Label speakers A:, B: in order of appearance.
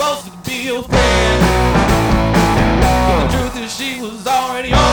A: supposed to be your friend. But the truth is she was already on